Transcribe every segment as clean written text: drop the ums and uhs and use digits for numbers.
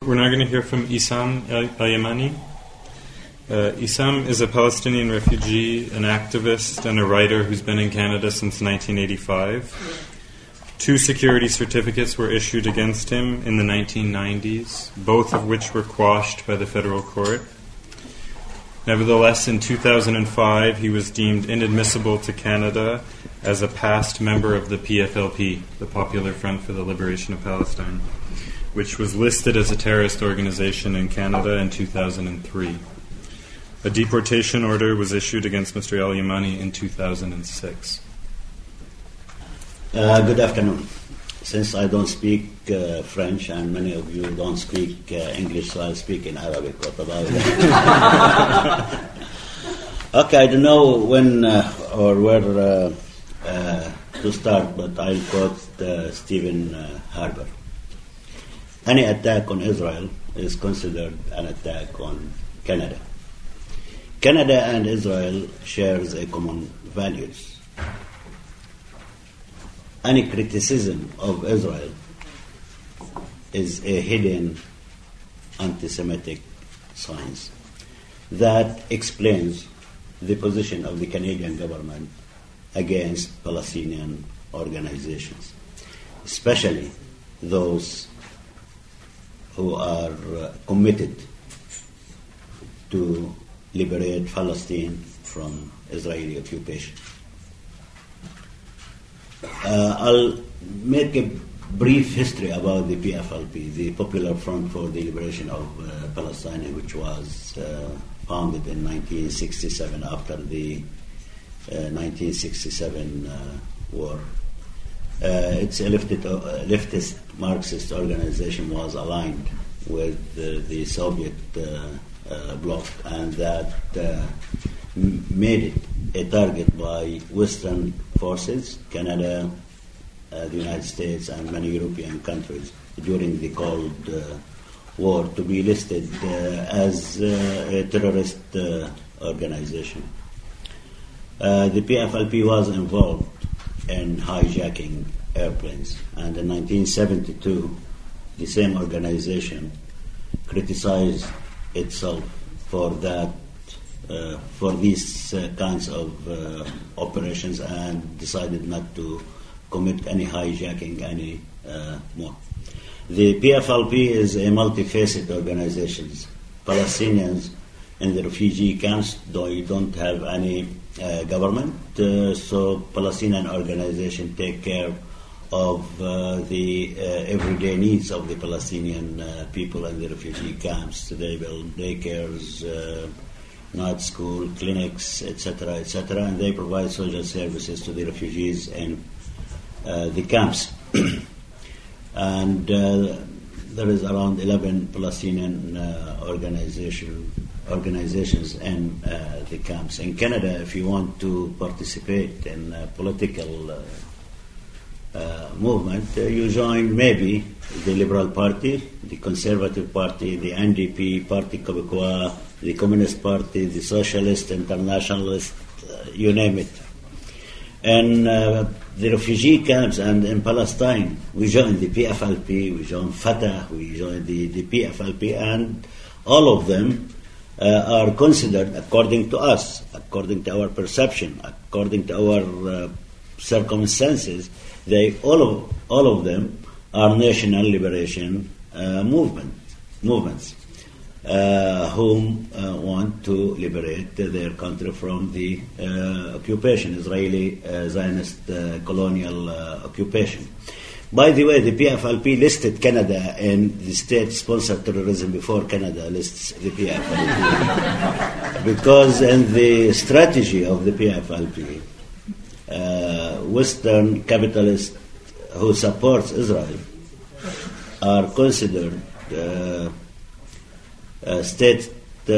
we're now going to hear from Issam Al-Yamani. Issam is a Palestinian refugee, an activist, and a writer who's been in Canada since 1985. 2 security certificates were issued against him in the 1990s, both of which were quashed by the federal court. Nevertheless, in 2005, he was deemed inadmissible to Canada as a past member of the PFLP, the Popular Front for the Liberation of Palestine, which was listed as a terrorist organization in Canada in 2003. A deportation order was issued against Mr. Al-Yamani in 2006. Good afternoon. Since I don't speak French and many of you don't speak English, so I'll speak in Arabic. What about that? Okay, I don't know when or where to start, but I'll quote Stephen Harper. Any attack on Israel is considered an attack on Canada. Canada and Israel shares a common values. Any criticism of Israel is a hidden anti-Semitic signs that explains the position of the Canadian government against Palestinian organizations, especially those who are committed to liberate Palestine from Israeli occupation. I'll make a brief history about the PFLP, the Popular Front for the Liberation of Palestine, which was founded in 1967 after the 1967 war. It's a leftist Marxist organization, was aligned with the Soviet bloc, and that made it a target by Western forces, Canada, the United States, and many European countries during the Cold War, to be listed as a terrorist organization. The PFLP was involved in hijacking airplanes, and in 1972, the same organization criticized itself for that. For these kinds of operations, and decided not to commit any hijacking anymore. The PFLP is a multifaceted organization. Palestinians in the refugee camps don't have any government, so Palestinian organizations take care of the everyday needs of the Palestinian people in the refugee camps. They build daycares, night school, clinics, etc., and they provide social services to the refugees in the camps. And there is around 11 Palestinian organizations in the camps. In Canada, if you want to participate in a political movement, you join maybe the Liberal Party, the Conservative Party, the NDP, Parti Québécois, the Communist Party, the Socialist, Internationalist, you name it. And the refugee camps and in Palestine, we joined the PFLP, we joined Fatah, we joined the PFLP, and all of them are considered, according to us, according to our perception, according to our circumstances, all of them are national liberation movements. Whom want to liberate their country from the occupation, Israeli Zionist colonial occupation. By the way, the PFLP listed Canada in the state-sponsored terrorism before Canada lists the PFLP. Because in the strategy of the PFLP, Western capitalists who supports Israel are considered state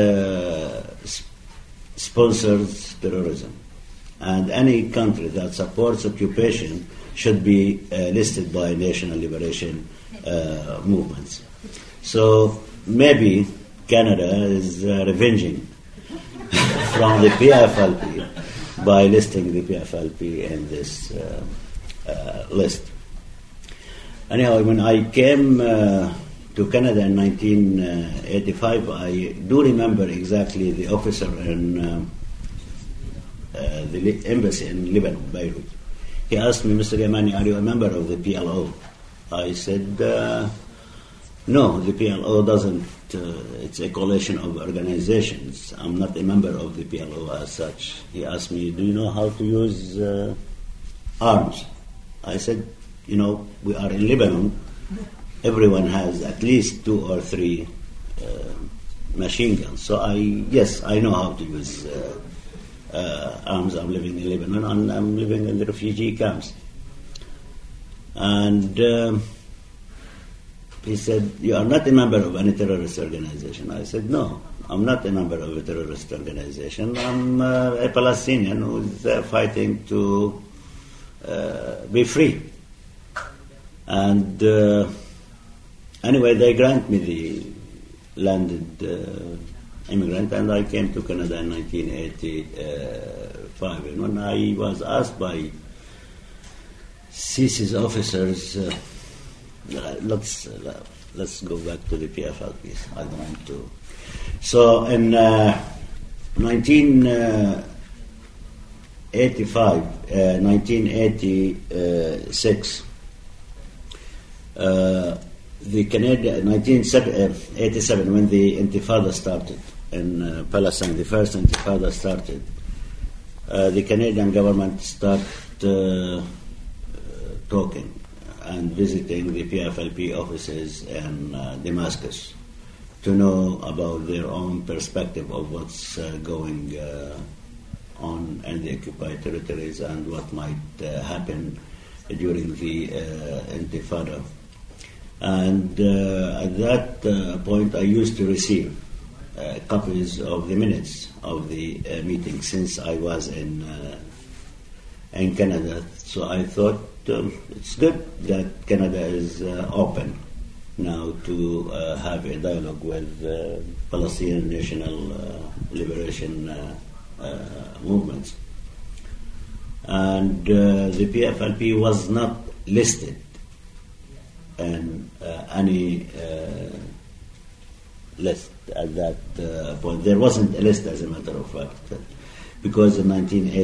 sponsors terrorism, and any country that supports occupation should be listed by national liberation movements. So maybe Canada is revenging from the PFLP by listing the PFLP in this list. Anyhow, when I came to Canada in 1985, I do remember exactly the officer in the embassy in Lebanon, Beirut. He asked me, Mr. Yamani, are you a member of the PLO? I said, no, the PLO doesn't, it's a coalition of organizations. I'm not a member of the PLO as such. He asked me, do you know how to use arms? I said, we are in Lebanon. Everyone has at least 2 or 3 machine guns. So yes, I know how to use arms. I'm living in Lebanon and I'm living in the refugee camps. And he said, you are not a member of any terrorist organization. I said, no, I'm not a member of a terrorist organization. I'm a Palestinian who's fighting to be free. And anyway, they grant me the landed immigrant, and I came to Canada in 1985. And when I was asked by CIS's officers, let's go back to the PFLP. I don't want to. So in 1986. The Canadian 1987, when the Intifada started in Palestine, the first Intifada started, the Canadian government started talking and visiting the PFLP offices in Damascus to know about their own perspective of what's going on in the occupied territories and what might happen during the Intifada. And at that point, I used to receive copies of the minutes of the meeting since I was in Canada. So I thought it's good that Canada is open now to have a dialogue with Palestinian national liberation movements. And the PFLP was not listed in any list at that point. There wasn't a list, as a matter of fact, because in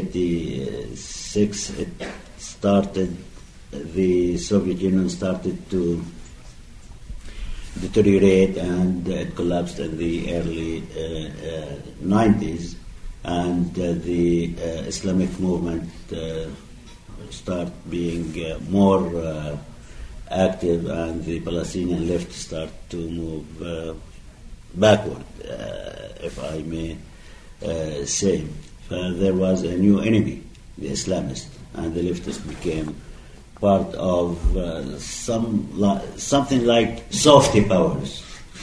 1986 it started, the Soviet Union started to deteriorate and it collapsed in the early 90s, and the Islamic movement start being more active, and the Palestinian left start to move backward, if I may say. There was a new enemy, the Islamists, and the leftists became part of something like softy powers.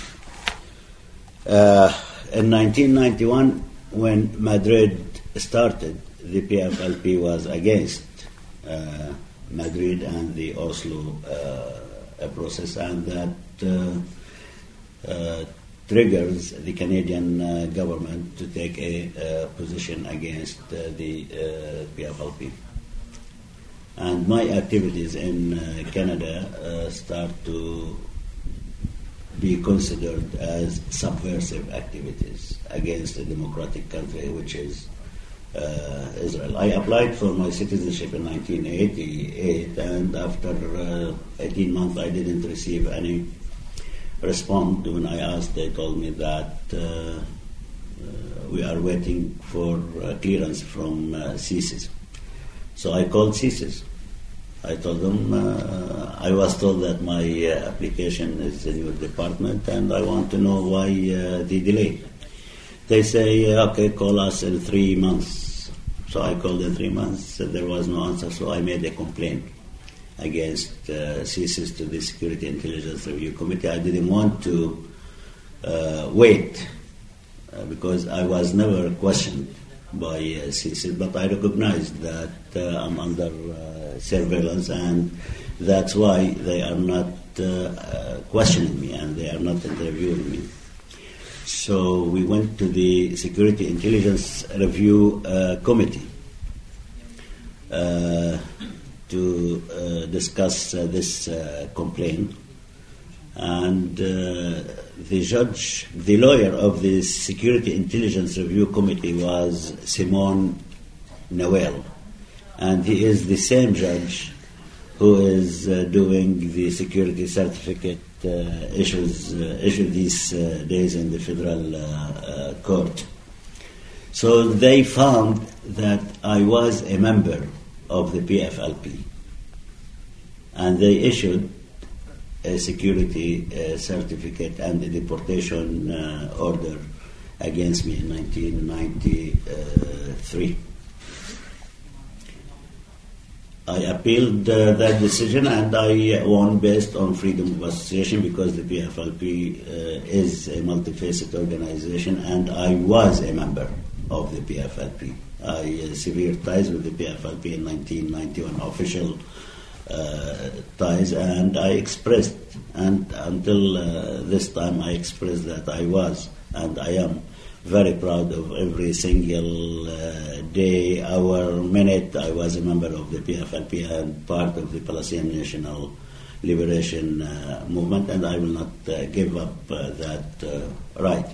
In 1991, when Madrid started, the PFLP was against Madrid and the Oslo process, and that triggers the Canadian government to take a position against the PFLP. And my activities in Canada start to be considered as subversive activities against a democratic country, which is Israel. I applied for my citizenship in 1988, and after 18 months I didn't receive any response. When I asked, they told me that we are waiting for clearance from CISIS. So I called CISIS. I told them, I was told that my application is in your department and I want to know why the delay. They say, okay, call us in 3 months. So I called in 3 months, there was no answer, so I made a complaint against CISIS to the Security Intelligence Review Committee. I didn't want to wait because I was never questioned by CISIS, but I recognized that I'm under surveillance, and that's why they are not questioning me and they are not interviewing me. So we went to the Security Intelligence Review Committee to discuss this complaint. And the lawyer of the Security Intelligence Review Committee was Simon Noel, and he is the same judge who is doing the security certificate issued these days in the federal court. So they found that I was a member of the PFLP, and they issued a security certificate and a deportation order against me in 1993. I appealed that decision, and I won based on freedom of association, because the PFLP is a multifaceted organization, and I was a member of the PFLP. I severed ties with the PFLP in 1991, official ties, and I expressed, and until this time I expressed that I was, and I am, very proud of every single day, hour, minute I was a member of the PFLP and part of the Palestinian National Liberation Movement, and I will not give up that right.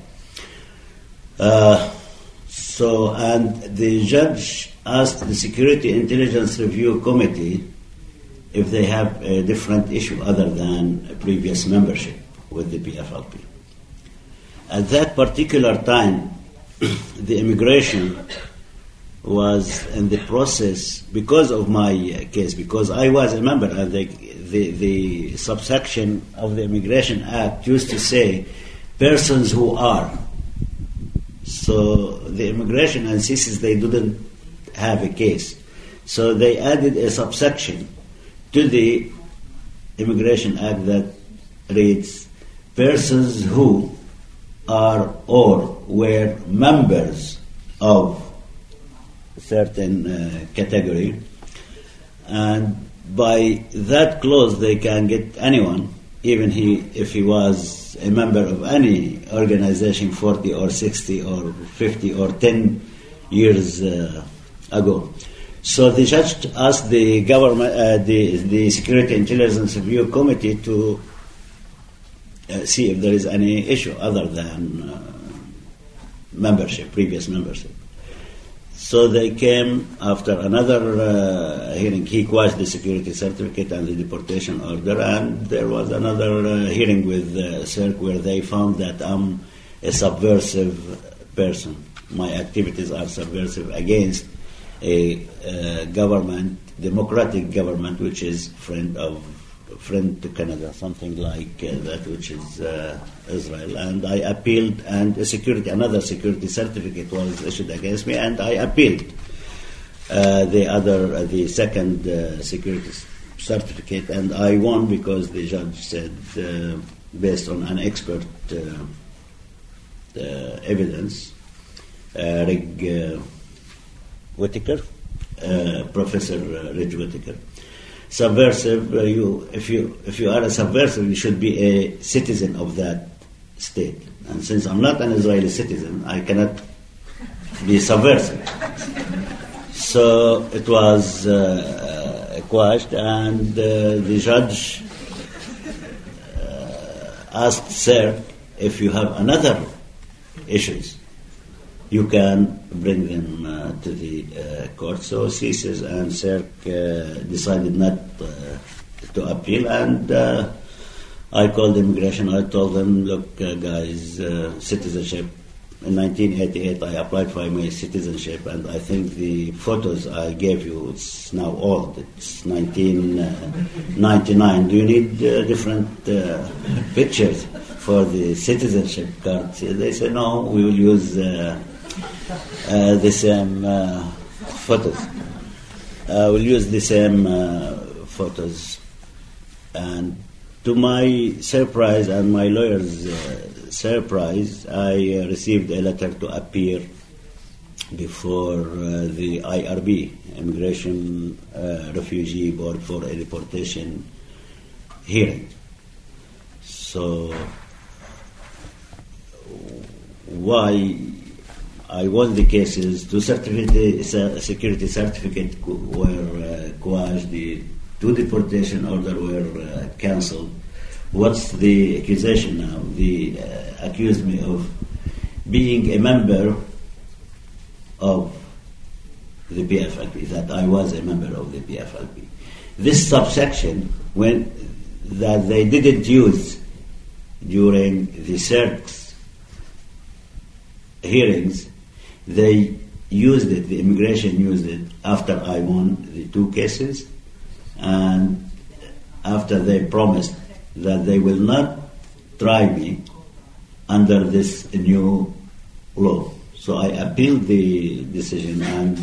And the judge asked the Security Intelligence Review Committee if they have a different issue other than previous membership with the PFLP. At that particular time, the immigration was in the process, because of my case, because I was a member, and the subsection of the Immigration Act used to say persons who are. So the immigration and CSIS, they didn't have a case. So they added a subsection to the Immigration Act that reads persons who are or were members of a certain category, and by that clause they can get anyone, even if he was a member of any organization 40 or 60 or 50 or 10 years ago. So the judge asked the government, the Security Intelligence Review Committee to see if there is any issue other than membership, previous membership. So they came after another hearing. He quashed the security certificate and the deportation order, and there was another hearing with CERC where they found that I'm a subversive person. My activities are subversive against a government, democratic government, which is friend to Canada, something like that, which is Israel. And I appealed, and another security certificate was issued against me, and I appealed the second security certificate, and I won because the judge said, based on an expert evidence, Rig Whittaker, Professor Rig Whittaker. Subversive, if you are a subversive, you should be a citizen of that state. And since I'm not an Israeli citizen, I cannot be subversive. So it was quashed, and the judge asked CERC, if you have another issues, you can bring them to the court. So CSIS and CERC decided not to appeal, and I called immigration. I told them, look, guys, citizenship. In 1988, I applied for my citizenship, and I think the photos I gave you, it's now old. It's 1999. Do you need different pictures for the citizenship card? They said, no, we will use the same photos. We'll use the same photos. And to my surprise and my lawyer's surprise, I received a letter to appear before the IRB, Immigration Refugee Board, for a deportation hearing. So why I won the cases? Two security certificates were quashed, the two deportation orders were cancelled. what's the accusation now? They accused me of being a member of the PFLP, that I was a member of the PFLP. This subsection, that they didn't use during the CERC's hearings, they used it, the immigration used it after I won the 2 cases, and after they promised that they will not try me under this new law. So I appealed the decision, and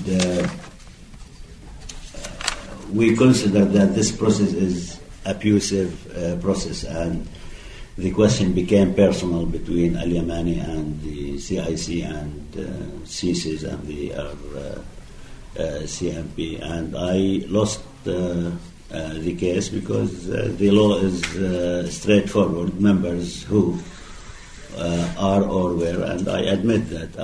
we consider that this process is abusive process, and the question became personal between Al-Yamani and the CIC and CSIS and the CMP, and I lost the case because the law is straightforward. Members who are or were, and I admit that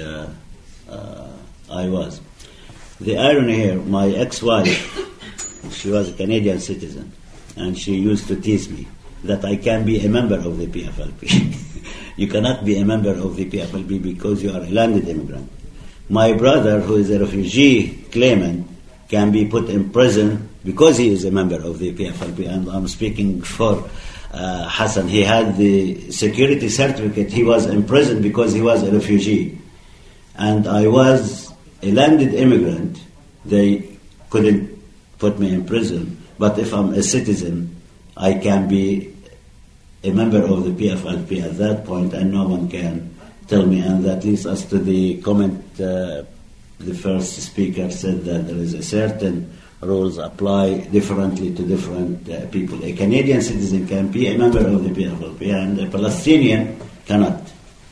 I was. The irony here, my ex-wife, she was a Canadian citizen, and she used to tease me that I can be a member of the PFLP. You cannot be a member of the PFLP because you are a landed immigrant. My brother, who is a refugee claimant, can be put in prison because he is a member of the PFLP, and I'm speaking for Hassan. He had the security certificate. He was in prison because he was a refugee. And I was a landed immigrant. They couldn't put me in prison. But if I'm a citizen, I can be a member of the PFLP at that point, and no one can tell me. And that leads us to the comment the first speaker said, that there is a certain rules apply differently to different people. A Canadian citizen can be a member of the PFLP, and a Palestinian cannot.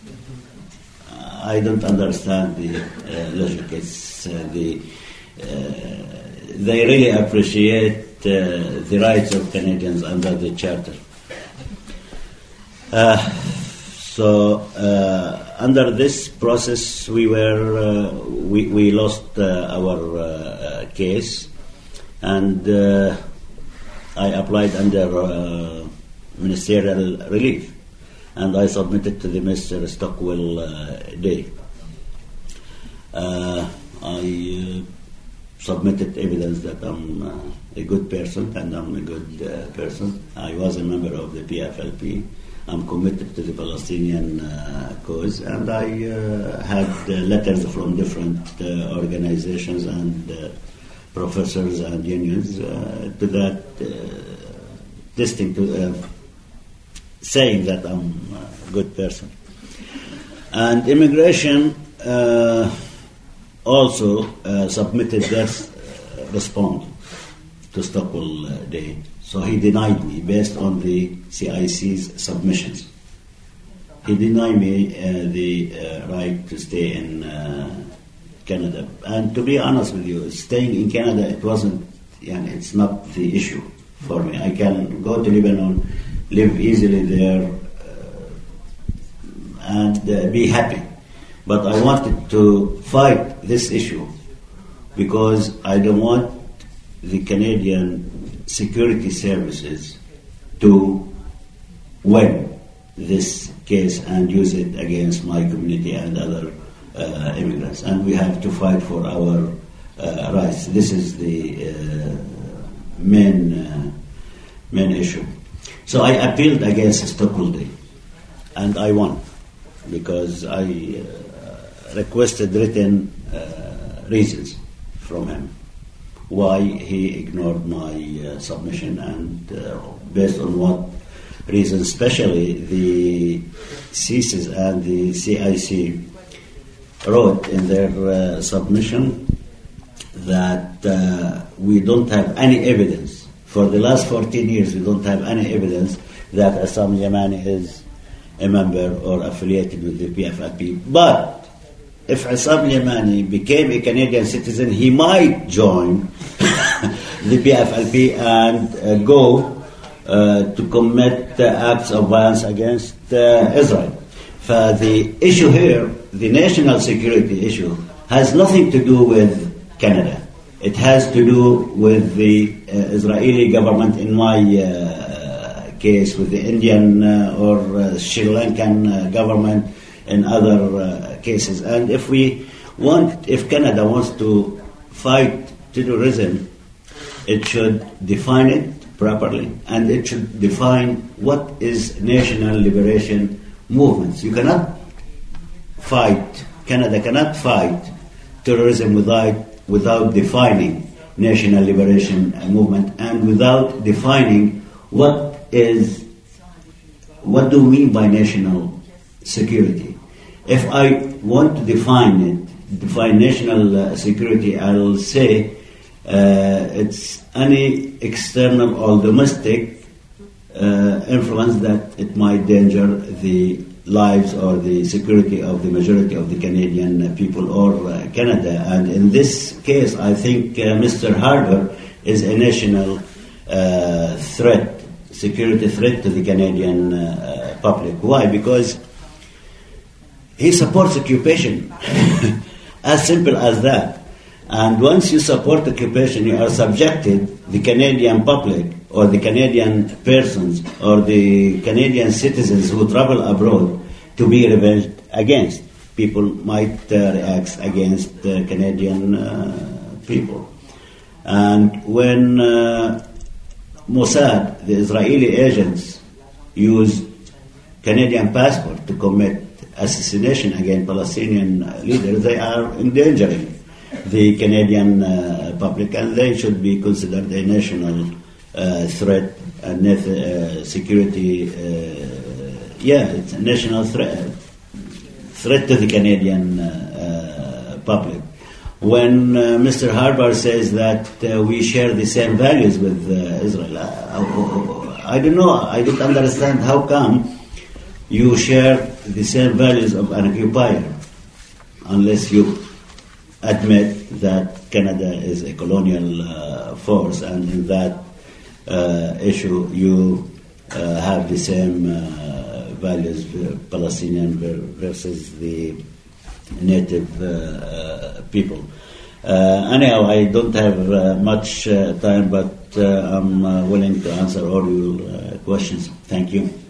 I don't understand the logic. It's they really appreciate the rights of Canadians under the Charter. So under this process, we lost our case, and I applied under ministerial relief, and I submitted to the Mr. Stockwell Day. I submitted evidence that I'm a good person, and I'm a good person. I was a member of the PFLP. I'm committed to the Palestinian cause, and I had letters from different organizations and professors and unions to that saying that I'm a good person. And immigration also submitted their response to Stockwell Day. So he denied me based on the CIC's submissions. He denied me the right to stay in Canada. And to be honest with you, staying in Canada, it's not the issue for me. I can go to Lebanon, live easily there, and be happy. But I wanted to fight this issue because I don't want the Canadian security services to win this case and use it against my community and other immigrants. And we have to fight for our rights. This is the main issue. So I appealed against Stockwell Day, and I won because I requested written reasons from him why he ignored my submission, and based on what reasons, especially the CSIS and the CIC wrote in their submission that we don't have any evidence. For the last 14 years, we don't have any evidence that Assam Yamani is a member or affiliated with the PFLP. But if Assam Yamani became a Canadian citizen, he might join the PFLP and go to commit acts of violence against Israel. The issue here, the national security issue, has nothing to do with Canada. It has to do with the Israeli government, in my case with the Indian or Sri Lankan government in other cases. And if Canada wants to fight terrorism, it should define it properly, and it should define what is national liberation movements. You cannot fight, Canada cannot fight terrorism without defining national liberation movement and without defining what do we mean by national security. If I want to define national security, I'll say it's any external or domestic influence that it might danger the lives or the security of the majority of the Canadian people or Canada. And in this case, I think Mr. Harper is a national threat, security threat to the Canadian public. Why? Because he supports occupation, as simple as that. And once you support occupation, you are subjected the Canadian public or the Canadian persons or the Canadian citizens who travel abroad to be rebelled against. People might react against Canadian people. And when Mossad, the Israeli agents, use Canadian passport to commit assassination against Palestinian leaders, they are endangering the Canadian public, and they should be considered a national threat and security. It's a national threat to the Canadian public. When Mr. Harper says that we share the same values with Israel, I don't know. I don't understand how come you share the same values of an occupier unless you admit that Canada is a colonial force, and in that issue you have the same values, Palestinian versus the native people. Anyhow, I don't have much time, but I'm willing to answer all your questions. Thank you.